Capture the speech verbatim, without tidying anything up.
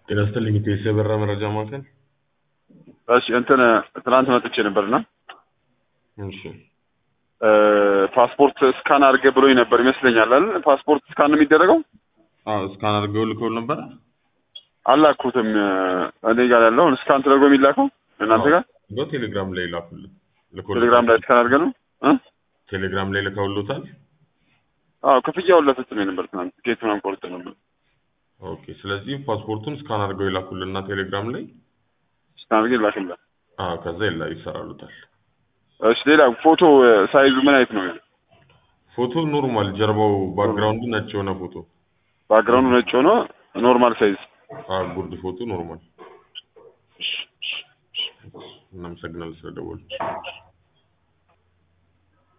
ጤና ይስጥልኝ የሰበራ መረጃ ማዕከል። እሺ እንትን ትናንት መጥቼ ነበርና እሺ እ ፓስፖርት ስካን አድርገህ ብሎኝ ነበር ይመስለኛል አይደል? ፓስፖርት ስካን ነው የሚደረገው? አዎ ስካን አድርገው ልከው ነበር። አላኩትም እኔ ጋር ያለው ስካን ተደርጎ የሚላከው እናንተ ጋር በቴሌግራም ላይ ላኩልኝ። ቴሌግራም ላይ ስካን አድርገህ ነው እ ቴሌግራም ላይ ልከውልዎታል? አዎ ክፍያውን ለፍጽሜ ነበር ትናንት ቲኬት ምናምን ቆርጬ ነበር። ኦኬ ስለዚህ ፓስፖርቱን ስካን አድርገው ይላኩልንና ቴሌግራም ላይ ስካን አድርገህ ይላክልኝ። አዎ ከዛ ይላ ይሰራሉታል። እሺ ሌላ ፎቶ ሳይዙ ምን አይነት ነው? ፎቶ ኖርማል ጀርባው ባክግራውንዱ ነጭ የሆነ ፎቶ ባክግራውንዱ ነጭ ሆኖ ኖርማል ሳይዝ አዎ ጉርድ ፎቶ ኖርማል። እናመሰግናለን ስለደወሉ።